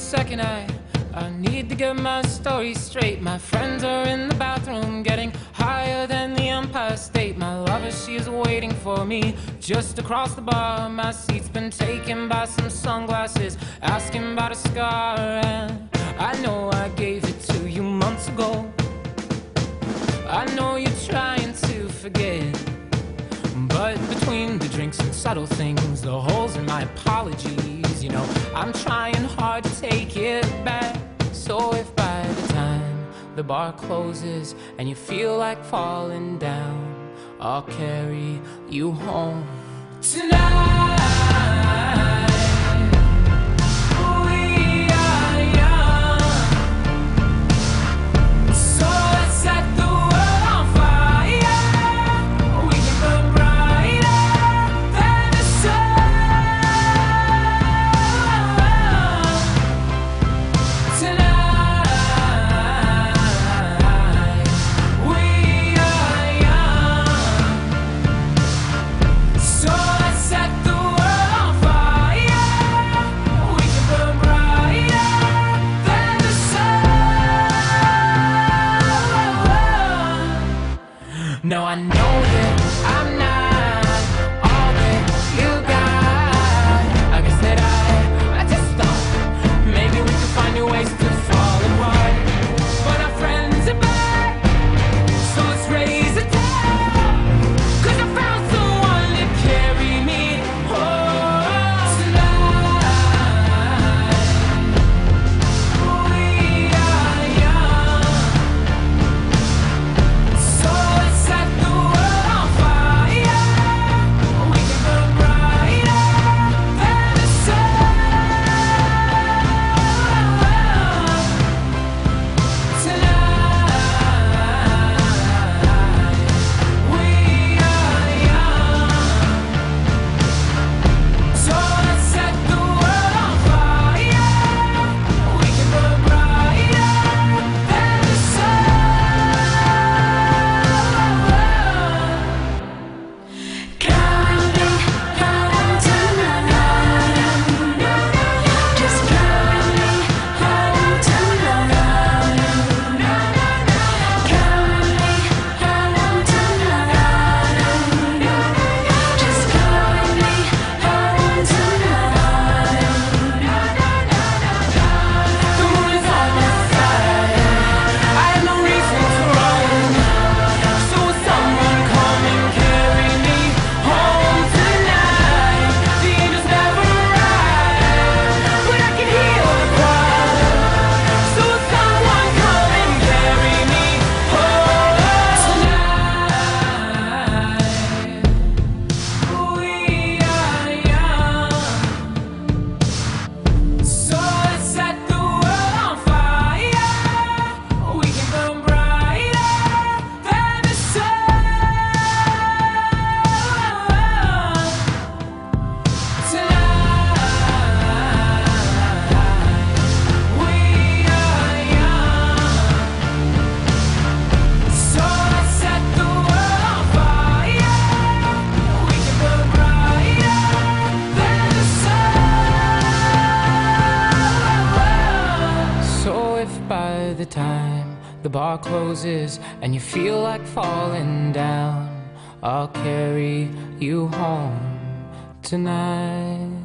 second, I need to get my story straight. My friends are in the bathroom getting higher than the Empire State. My lover, she is waiting for me just across the bar. My seat's been taken by some sunglasses asking about a scar. And I know I gave it to you months ago. I know you're trying to forget, but between the drinks and subtle things, the holes in my apologies, you know, I'm trying hard to take it back. So if by the time the bar closes and you feel like falling down, I'll carry you home tonight. No, I know that I'm not all that you got. I guess that I just thought maybe we could find new ways to fall apart. But our friends are back, so let's raise a toast, 'cause I found someone to carry me home tonight. We are young, so by the time the bar closes and you feel like falling down, I'll carry you home tonight.